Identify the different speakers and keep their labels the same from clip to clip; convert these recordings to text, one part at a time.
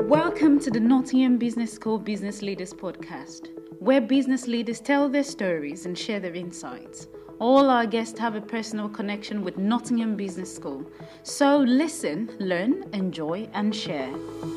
Speaker 1: Welcome to the Nottingham Business School Business Leaders Podcast, where business leaders tell their stories and share their insights. All our guests have a personal connection with Nottingham Business School. So listen, learn, enjoy, and share.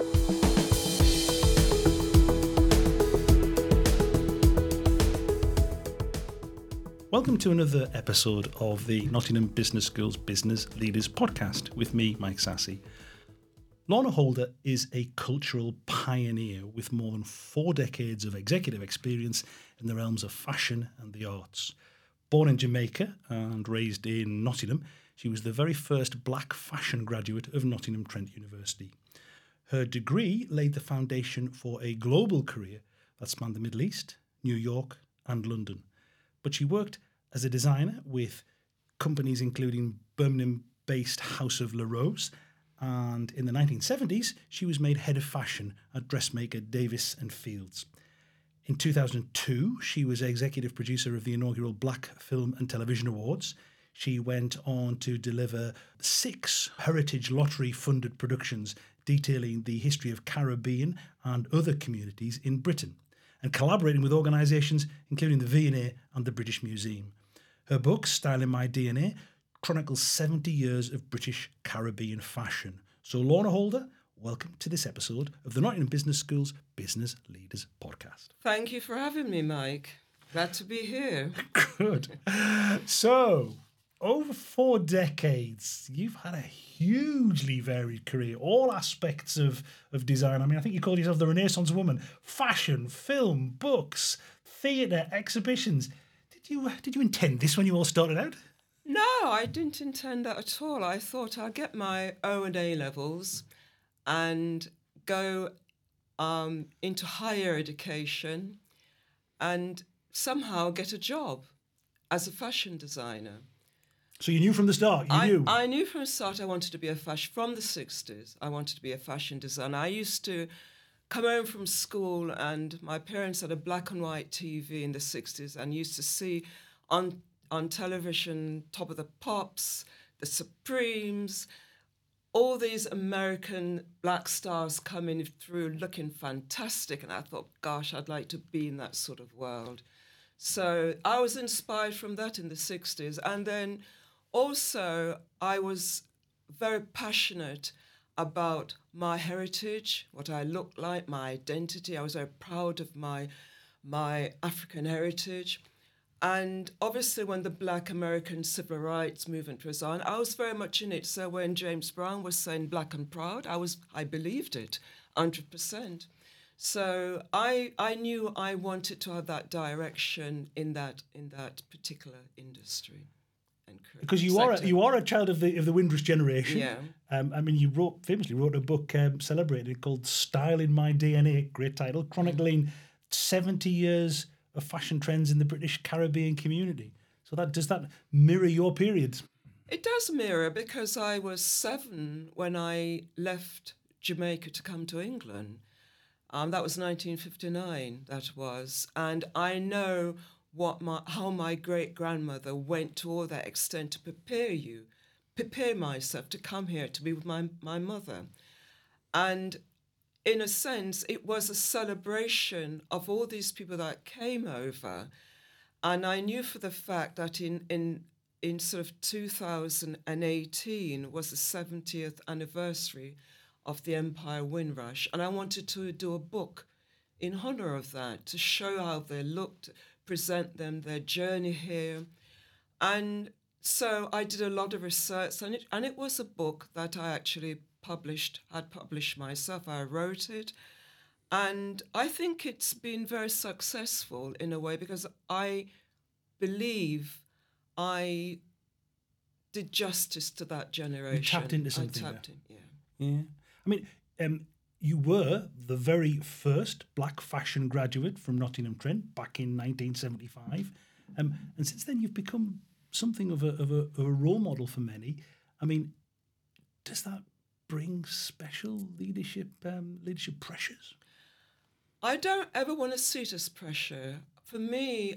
Speaker 2: Welcome to another episode of the Nottingham Business School's Business Leaders Podcast with me, Mike Sassy. Lorna Holder is a cultural pioneer with more than 4 decades of executive experience in the realms of fashion and the arts. Born in Jamaica and raised in Nottingham, she was the very first black fashion graduate of Nottingham Trent University. Her degree laid the foundation for a global career that spanned the Middle East, New York and London. But she worked as a designer with companies including Birmingham-based House of La Rose, and in the 1970s, she was made head of fashion at dressmaker Davis and Fields. In 2002, she was executive producer of the inaugural Black Film and Television Awards. She went on to deliver 6 Heritage Lottery-funded productions detailing the history of Caribbean and other communities in Britain, and collaborating with organisations including the V&A and the British Museum. Her book, Style in My DNA, chronicles 70 years of British Caribbean fashion. So Lorna Holder, welcome to this episode of the Nottingham Business School's Business Leaders Podcast.
Speaker 3: Thank you for having me, Mike. Glad to be here.
Speaker 2: Good. So, over 4 decades, you've had a hugely varied career, all aspects of design. I mean, I think you called yourself the Renaissance woman. Fashion, film, books, theatre, exhibitions. Did you intend this when you all started out?
Speaker 3: No, I didn't intend that at all. I thought I'd get my O and A levels and go into higher education and somehow get a job as a fashion designer.
Speaker 2: So you knew from the start,
Speaker 3: I knew from the start I wanted to be from the 60s, I wanted to be a fashion designer. I used to come home from school and my parents had a black and white TV in the 60s and used to see on television, Top of the Pops, the Supremes, all these American black stars coming through looking fantastic. And I thought, gosh, I'd like to be in that sort of world. So I was inspired from that in the 60s. And then also I was very passionate about my heritage, what I looked like, my identity. I was very proud of my African heritage. And obviously when the Black American civil rights movement was on, I was very much in it. So when James Brown was saying black and proud, I believed it 100%. So I knew I wanted to have that direction in that particular industry.
Speaker 2: Because you are a child of the Windrush generation.
Speaker 3: Yeah.
Speaker 2: I mean, you famously wrote a book celebrated called Style in My DNA, great title, chronicling 70 years of fashion trends in the British Caribbean community. So does that mirror your period?
Speaker 3: It does mirror, because I was 7 when I left Jamaica to come to England. That was 1959, that was. And I know how my great-grandmother went to all that extent to prepare myself to come here to be with my mother. And in a sense, it was a celebration of all these people that came over. And I knew for the fact that in sort of 2018 was the 70th anniversary of the Empire Windrush. And I wanted to do a book in honor of that, to show how they looked, present them, their journey here. And so I did a lot of research, and it was a book that I actually had published myself. I wrote it. And I think it's been very successful in a way, because I believe I did justice to that generation.
Speaker 2: You tapped into something.
Speaker 3: Yeah.
Speaker 2: I mean, you were the very first black fashion graduate from Nottingham Trent back in 1975. And since then you've become something of a role model for many. I mean, does that bring special leadership pressures?
Speaker 3: I don't ever want to see it as pressure. For me,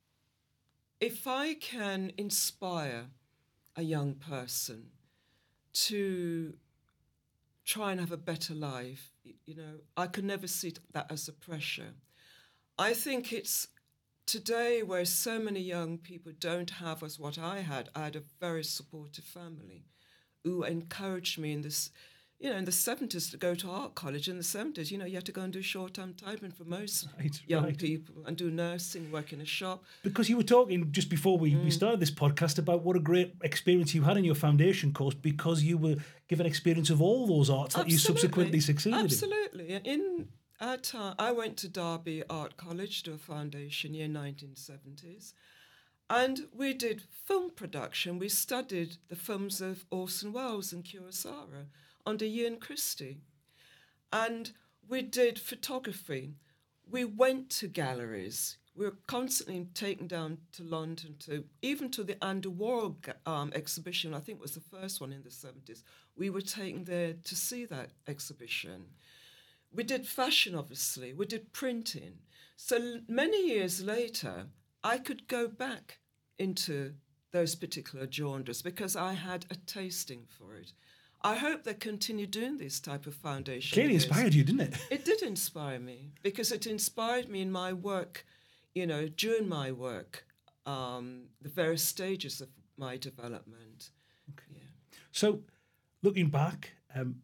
Speaker 3: if I can inspire a young person to try and have a better life. You know, I could never see that as a pressure. I think it's today where so many young people don't have as what I had. I had a very supportive family who encouraged me in this, you know, in the 70s to go to art college. In the 70s, you know, you had to go and do short-term typing for most young people and do nursing, work in a shop.
Speaker 2: Because you were talking just before we started this podcast about what a great experience you had in your foundation course, because you were given experience of all those arts that you subsequently succeeded in.
Speaker 3: Absolutely. In our time, I went to Derby Art College to a foundation year 1970s. And we did film production. We studied the films of Orson Welles and Kurosawa under Ian Christie. And we did photography. We went to galleries. We were constantly taken down to London, even to the Andy Warhol exhibition. I think it was the first one in the 70s. We were taken there to see that exhibition. We did fashion, obviously. We did printing. So many years later, I could go back into those particular genres because I had a tasting for it. I hope they continue doing this type of foundation.
Speaker 2: Clearly inspired you, didn't it?
Speaker 3: It did inspire me because it inspired me in my work, you know, during my work, the various stages of my development.
Speaker 2: Okay.
Speaker 3: Yeah.
Speaker 2: So, looking back,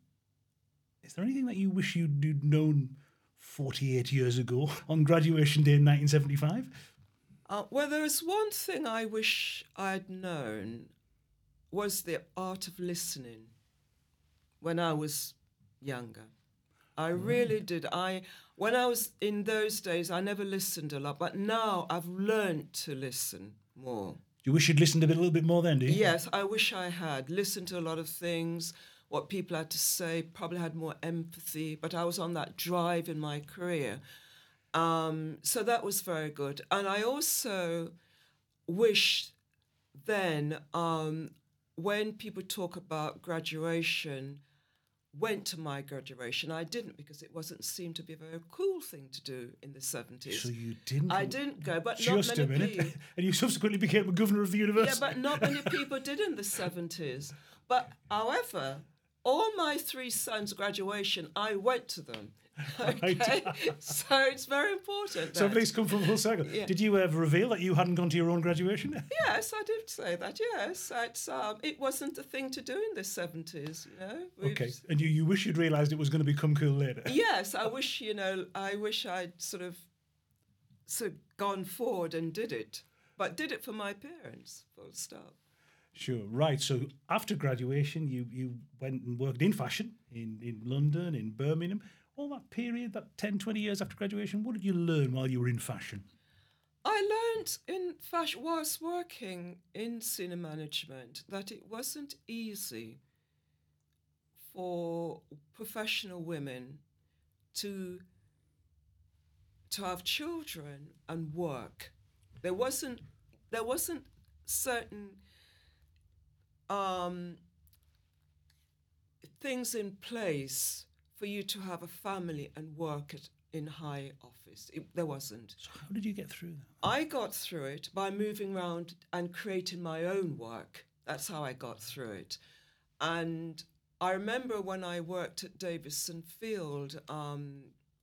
Speaker 2: is there anything that you wish you'd known 48 years ago on graduation day in 1975?
Speaker 3: Well, there is one thing I wish I'd known was the art of listening when I was younger. I really did. When I was in those days, I never listened a lot, but now I've learned to listen more.
Speaker 2: Do you wish you'd listened a little bit more then, do you?
Speaker 3: Yes, I wish I had listened to a lot of things, what people had to say, probably had more empathy, but I was on that drive in my career. So that was very good. And I also wish then, when people talk about graduation, went to my graduation. I didn't because it wasn't seemed to be a very cool thing to do in the 70s.
Speaker 2: So you didn't?
Speaker 3: I didn't go, but
Speaker 2: just
Speaker 3: not many
Speaker 2: a minute.
Speaker 3: people.
Speaker 2: And you subsequently became a governor of the university.
Speaker 3: Yeah, but not many people did in the 70s. But however, all my three sons' graduation, I went to them. Okay, so it's very important.
Speaker 2: So everything's come from full circle.
Speaker 3: Yeah.
Speaker 2: Did you ever reveal that you hadn't gone to your own graduation?
Speaker 3: Yes, I did say that. Yes, it wasn't a thing to do in the 70s. You know.
Speaker 2: Okay, and you wish you'd realised it was going to become cool later.
Speaker 3: Yes, I wish I'd sort of gone forward and did it, but did it for my parents. Full stop.
Speaker 2: Sure, right. So after graduation, you went and worked in fashion in London, in Birmingham. All that period, that 10, 20 years after graduation, what did you learn while you were in fashion?
Speaker 3: I learned in fashion, whilst working in senior management, that it wasn't easy for professional women to have children and work. There wasn't certain things in place for you to have a family and work in high office. There wasn't.
Speaker 2: So how did you get through that?
Speaker 3: I got through it by moving around and creating my own work. That's how I got through it. And I remember when I worked at Davison Field from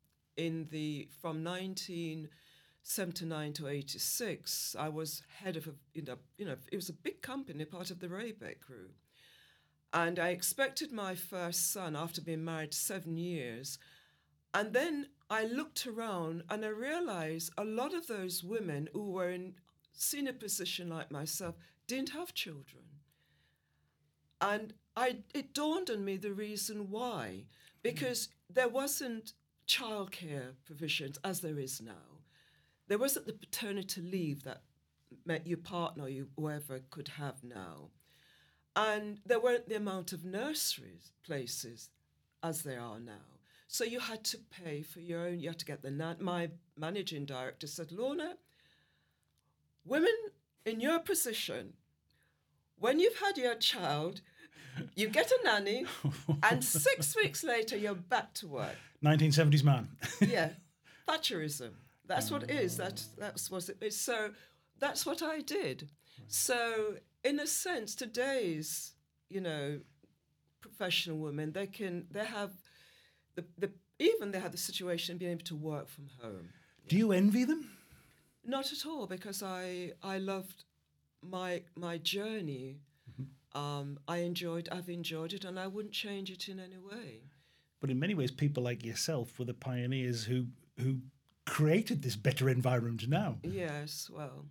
Speaker 3: 1979 to 86, I was head of it was a big company, part of the Raybeck Group. And I expected my first son after being married 7 years. And then I looked around and I realized a lot of those women who were in senior position like myself didn't have children. And it dawned on me the reason why. Because there wasn't childcare provisions as there is now. There wasn't the paternity leave that your partner or whoever could have now. And there weren't the amount of nurseries places as there are now. So you had to pay for your own, you had to get my managing director said, Lorna, women in your position, when you've had your child, you get a nanny, and 6 weeks later, you're back to work.
Speaker 2: 1970s man.
Speaker 3: Yeah, Thatcherism. That's what it is. That's what it is. So that's what I did. So in a sense, today's, professional women, they have the situation of being able to work from home.
Speaker 2: Do you envy them?
Speaker 3: Not at all, because I loved my journey. I've enjoyed it, and I wouldn't change it in any way.
Speaker 2: But in many ways, people like yourself were the pioneers who created this better environment now.
Speaker 3: Yes, well.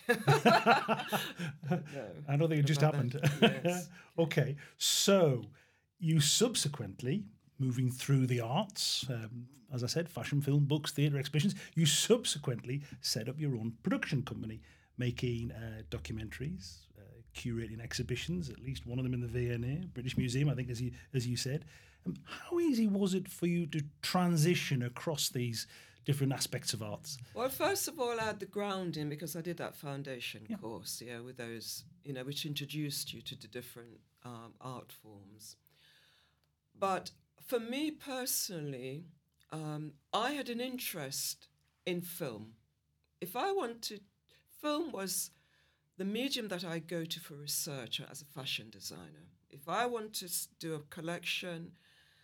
Speaker 2: No, I don't think it just happened.
Speaker 3: Yes.
Speaker 2: Okay, so you subsequently, moving through the arts, as I said, fashion, film, books, theatre, exhibitions, you subsequently set up your own production company, making documentaries, curating exhibitions, at least one of them in the V&A, British Museum, I think, as you said. How easy was it for you to transition across these different aspects of arts?
Speaker 3: Well, first of all, I had the grounding because I did that foundation course, with those, which introduced you to the different art forms. But for me personally, I had an interest in film. Film was the medium that I go to for research as a fashion designer. If I want to do a collection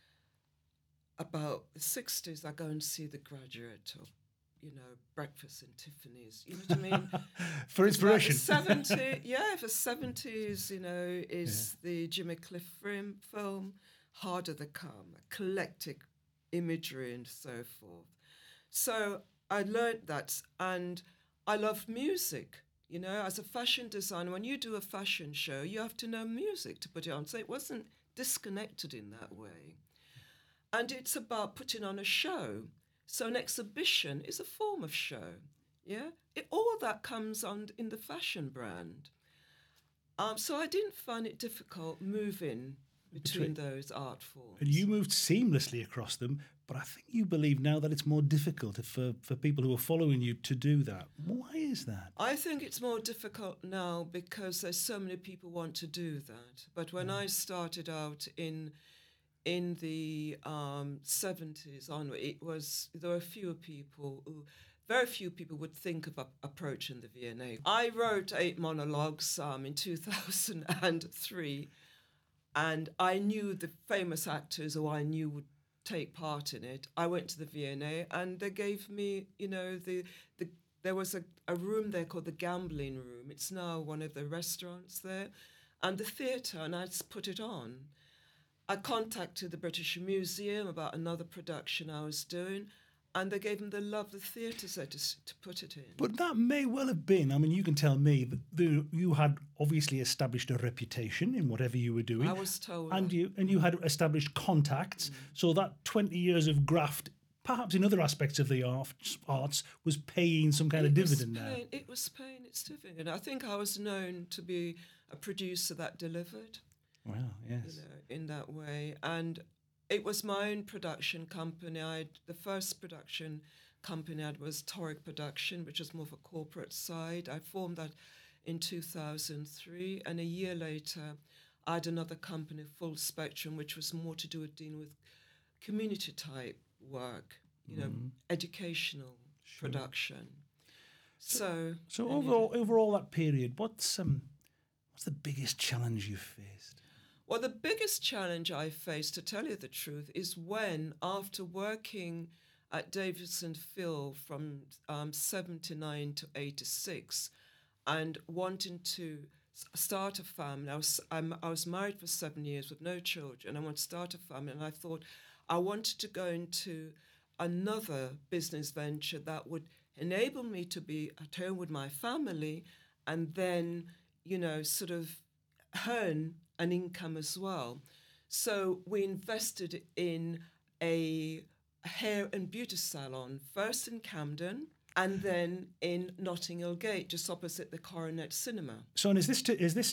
Speaker 3: about the 60s, I go and see The Graduate or, Breakfast in Tiffany's. You know what I mean?
Speaker 2: For inspiration.
Speaker 3: Like the 70s, is the Jimmy Cliff film, Harder They Come, eclectic imagery and so forth. So I learned that, and I love music. As a fashion designer, when you do a fashion show, you have to know music to put it on. So it wasn't disconnected in that way. And it's about putting on a show. So an exhibition is a form of show. Yeah, all that comes on in the fashion brand. So I didn't find it difficult moving between those art forms.
Speaker 2: And you moved seamlessly across them, but I think you believe now that it's more difficult for people who are following you to do that. Why is that?
Speaker 3: I think it's more difficult now because there's so many people want to do that. But when I started out in the 70s onward, there were very few people would think of approaching the V&A. I wrote 8 monologues in 2003, and I knew the famous actors who I knew would take part in it. I went to the V&A, and they gave me, there was a room there called the Gambling Room. It's now one of the restaurants there, and the theatre, and I just put it on. I contacted the British Museum about another production I was doing, and they gave them the lovely theatre set to put it in.
Speaker 2: But that may well have been, you can tell me, that you had obviously established a reputation in whatever you were doing.
Speaker 3: I was told.
Speaker 2: And you had established contacts, so that 20 years of graft, perhaps in other aspects of the arts, was paying some kind of dividend now.
Speaker 3: It was paying its dividend. I think I was known to be a producer that delivered.
Speaker 2: Wow, yes.
Speaker 3: In that way. And it was my own production company. The first production company I had was Toric Production, which was more of a corporate side. I formed that in 2003. And a year later, I had another company, Full Spectrum, which was more to do with dealing with community type work, educational production. So
Speaker 2: overall that period, what's the biggest challenge you've faced?
Speaker 3: Well, the biggest challenge I faced, to tell you the truth, is when, after working at Davidson Field from 79 to 86 and wanting to start a family, I was married for 7 years with no children. I wanted to start a family, and I thought I wanted to go into another business venture that would enable me to be at home with my family and then, sort of earn an income as well. So we invested in a hair and beauty salon, first in Camden and then in Notting Hill Gate, just opposite the Coronet Cinema.
Speaker 2: So, and is this to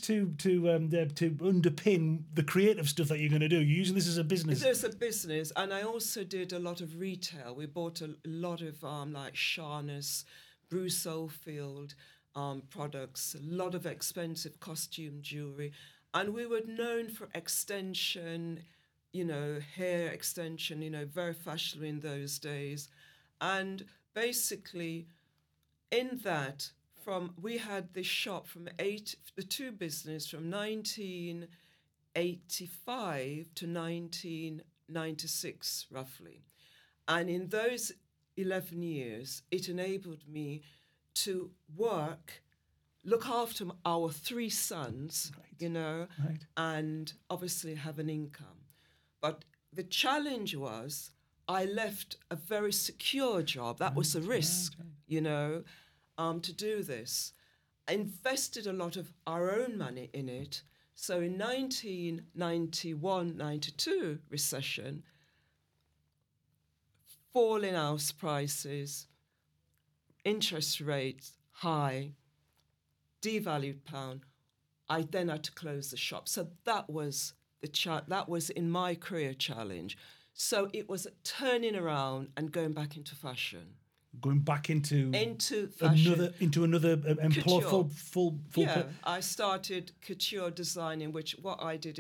Speaker 2: underpin the creative stuff that you're going to do? You're using this as a business?
Speaker 3: It's a business, and I also did a lot of retail. We bought a lot of like Sharness, Bruce Oldfield products, a lot of expensive costume jewellery. And we were known for extension, hair extension, very fashionable in those days. And basically, in that, we had this shop the two business from 19 1985 to 1996, roughly. And in those 11 years, it enabled me to work, look after our 3 sons, and obviously have an income. But the challenge was I left a very secure job. That was a risk, to do this. I invested a lot of our own money in it. So in 1991-92 recession, fall in house prices, interest rates high, devalued pound, I then had to close the shop. So that was that was in my career challenge. So it was turning around and going back into fashion.
Speaker 2: Going back into
Speaker 3: fashion.
Speaker 2: another employ full.
Speaker 3: I started couture designing, which what I did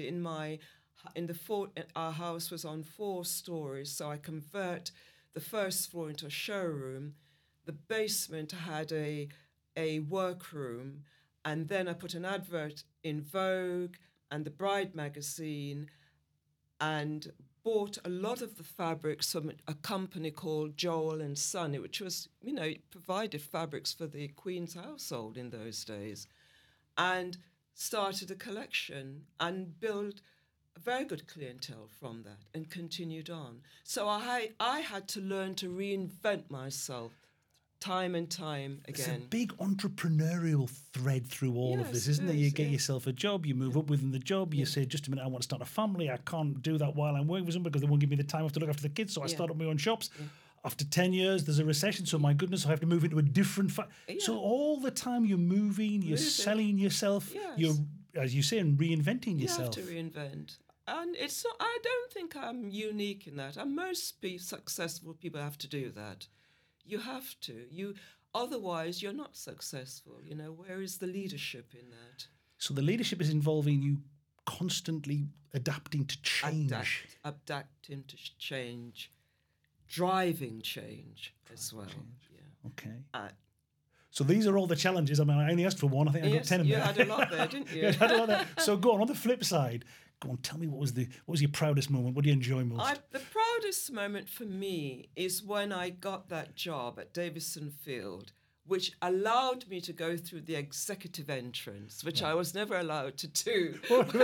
Speaker 3: our house was on 4 stories, so I convert the first floor into a showroom. The basement had a workroom, and then I put an advert in Vogue and the Bride magazine, and bought a lot of the fabrics from a company called Joel and Son, which was, it provided fabrics for the Queen's household in those days, and started a collection and built a very good clientele from that and continued on. So I had to learn to reinvent myself time and time again.
Speaker 2: It's a big entrepreneurial thread through all of this, isn't it? You get yourself a job, you move up within the job, you say, just a minute, I want to start a family. I can't do that while I'm working with them because they won't give me the time off to look after the kids, so I start up my own shops. After 10 years, there's a recession, so my goodness, I have to move into a different... So all the time you're moving, you're selling yourself, you're, as you say, reinventing yourself.
Speaker 3: You have to reinvent. And it's not, I don't think I'm unique in that. And most successful people have to do that. You have to. Otherwise, you're not successful. Where is the leadership in that?
Speaker 2: So the leadership is involving you constantly adapting to change.
Speaker 3: Adapting to change, driving change as well. Yeah.
Speaker 2: Okay. So these are all the challenges. I mean, I only asked for one. I think I got 10 of them.
Speaker 3: You had a lot there, didn't you?
Speaker 2: You had a lot there. So go on the flip side. Go on, tell me what was your proudest moment? What do you enjoy most?
Speaker 3: The proudest moment for me is when I got that job at Davison Field, which allowed me to go through the executive entrance, which I was never allowed to do.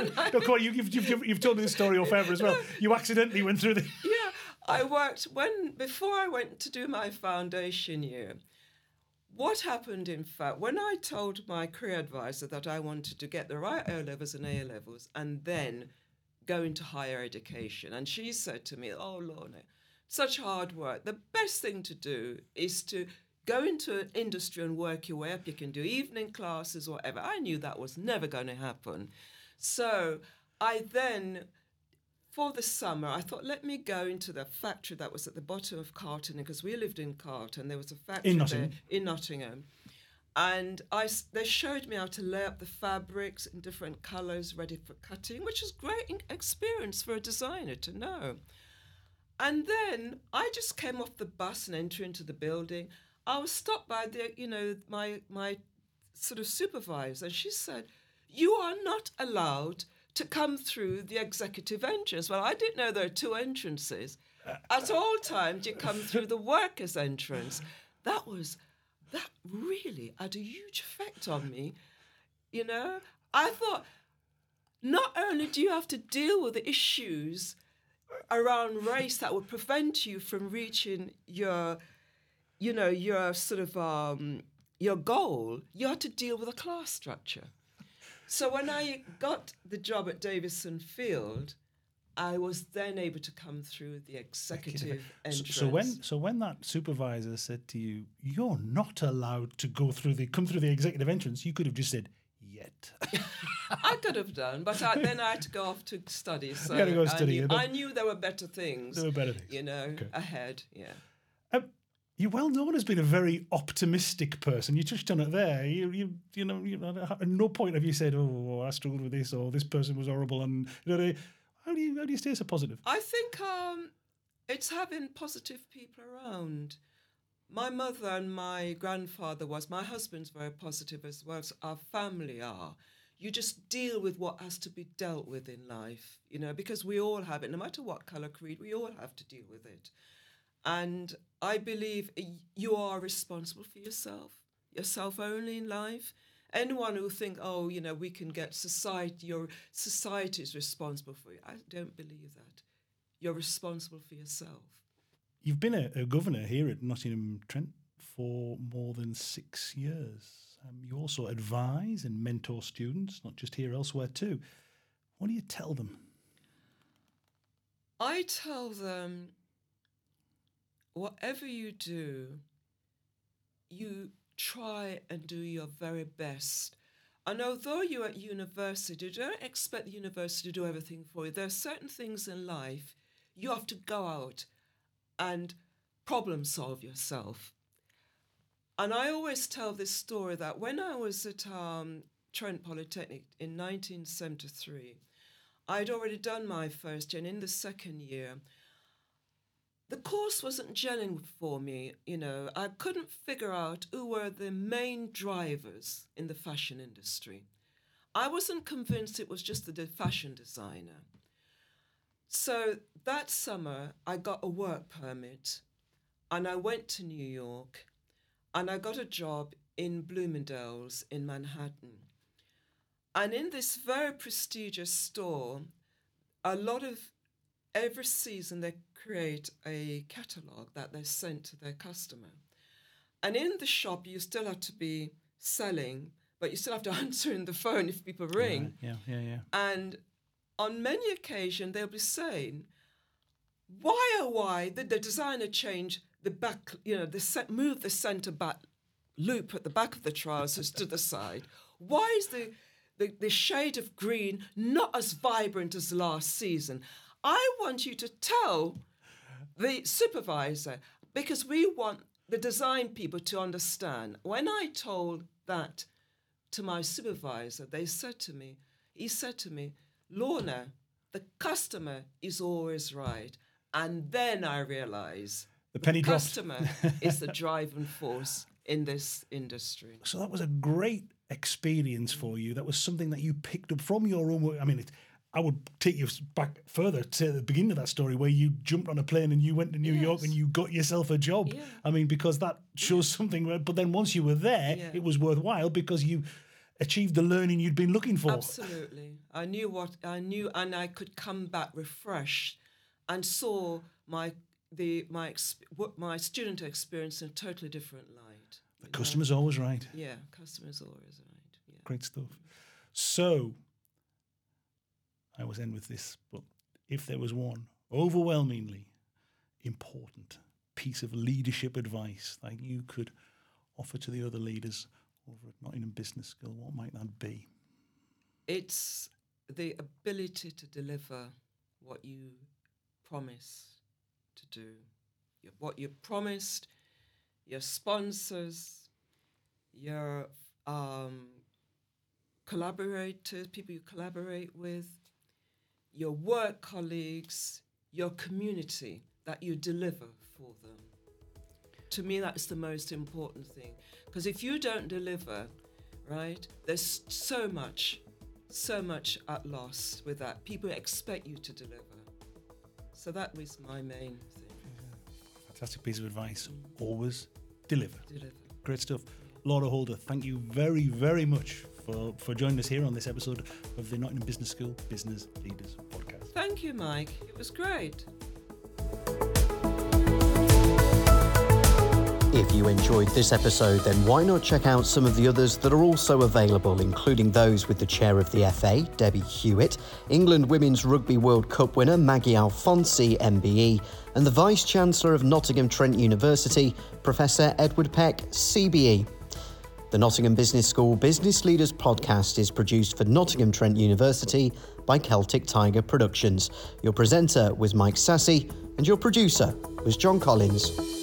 Speaker 2: You've told me this story off ever as well. You accidentally went through the...
Speaker 3: Yeah, I worked before I went to do my foundation year. What happened, in fact, when I told my career advisor that I wanted to get the right O-levels and A-levels and then go into higher education, and she said to me, "Oh, Lorna, such hard work. The best thing to do is to go into an industry and work your way up. You can do evening classes or whatever." I knew that was never going to happen. So I then, for the summer, I thought, let me go into the factory that was at the bottom of Carlton, because we lived in Carlton. There was a factory there in Nottingham. And they showed me how to lay up the fabrics in different colours ready for cutting, which was great experience for a designer to know. And then I just came off the bus and entered into the building. I was stopped by my sort of supervisor, and she said, "You are not allowed to come through the executive entrance." Well, I didn't know there are 2 entrances. At all times, you come through the workers' entrance. That really had a huge effect on me. I thought, not only do you have to deal with the issues around race that would prevent you from reaching your sort of your goal, you have to deal with a class structure. So when I got the job at Davison Field, I was then able to come through the executive entrance.
Speaker 2: So when that supervisor said to you, "You're not allowed to come through the executive entrance," you could have just said, "Yet."
Speaker 3: I could have done, but then I had to go off to study. So
Speaker 2: you had to go study.
Speaker 3: I knew there were better things.
Speaker 2: Okay.
Speaker 3: Ahead. Yeah.
Speaker 2: You're well known as being a very optimistic person. You touched on it there. You at no point have you said, "Oh, I struggled with this," or "This person was horrible." And how do you stay so positive?
Speaker 3: I think it's having positive people around. My mother and my grandfather my husband's very positive as well. So our family are. you just deal with what has to be dealt with in life, because we all have it, no matter what colour, creed, we all have to deal with it. And I believe you are responsible for yourself only in life. Anyone who think, we can get society, your society is responsible for you. I don't believe that. You're responsible for yourself.
Speaker 2: You've been a governor here at Nottingham Trent for more than 6 years. You also advise and mentor students, not just here, elsewhere too. What do you tell them?
Speaker 3: I tell them, whatever you do, you try and do your very best. And although you're at university, don't expect the university to do everything for you. There are certain things in life you have to go out and problem solve yourself. And I always tell this story that when I was at Trent Polytechnic in 1973, I'd already done my first year, and in the second year, the course wasn't gelling for me, I couldn't figure out who were the main drivers in the fashion industry. I wasn't convinced it was just the fashion designer. So that summer, I got a work permit, and I went to New York, and I got a job in Bloomingdale's in Manhattan. And in this very prestigious store, every season they create a catalogue that they send to their customer. And in the shop, you still have to be selling, but you still have to answer in the phone if people ring.
Speaker 2: Right. Yeah.
Speaker 3: And on many occasions, they'll be saying, why did the designer change the back, move the centre back loop at the back of the trousers to the side? Why is the shade of green not as vibrant as last season? I want you to tell the supervisor, because we want the design people to understand. When I told that to my supervisor, he said to me, Lorna, the customer is always right. And then I realised
Speaker 2: the penny dropped.
Speaker 3: Customer is the driving force in this industry.
Speaker 2: So that was a great experience for you. That was something that you picked up from your own work. I mean, I would take you back further to the beginning of that story where you jumped on a plane and you went to New York and you got yourself a job. Yeah. I mean, because that shows something. But then once you were there, it was worthwhile because you achieved the learning you'd been looking for.
Speaker 3: Absolutely. I knew what I knew, and I could come back refreshed and saw my student experience in a totally different light.
Speaker 2: The customer's always right.
Speaker 3: Yeah, customer's always right. Yeah.
Speaker 2: Great stuff. So, I always end with this, but if there was one overwhelmingly important piece of leadership advice that you could offer to the other leaders over at Nottingham Business School, what might that be?
Speaker 3: It's the ability to deliver what you promise to do. What you promised your sponsors, your collaborators, people you collaborate with, your work colleagues, your community, that you deliver for them. To me, that's the most important thing. Because if you don't deliver, right, there's so much at loss with that. People expect you to deliver. So that was my main thing.
Speaker 2: Fantastic piece of advice. Always deliver.
Speaker 3: Deliver.
Speaker 2: Great stuff. Laura Holder, thank you very, very much for joining us here on this episode of the Nottingham Business School Business Leaders Podcast.
Speaker 3: Thank you, Mike. It was great.
Speaker 4: If you enjoyed this episode, then why not check out some of the others that are also available, including those with the chair of the FA, Debbie Hewitt, England Women's Rugby World Cup winner Maggie Alfonsi, MBE, and the Vice-Chancellor of Nottingham Trent University, Professor Edward Peck, CBE. The Nottingham Business School Business Leaders Podcast is produced for Nottingham Trent University by Celtic Tiger Productions. Your presenter was Mike Sassy, and your producer was John Collins.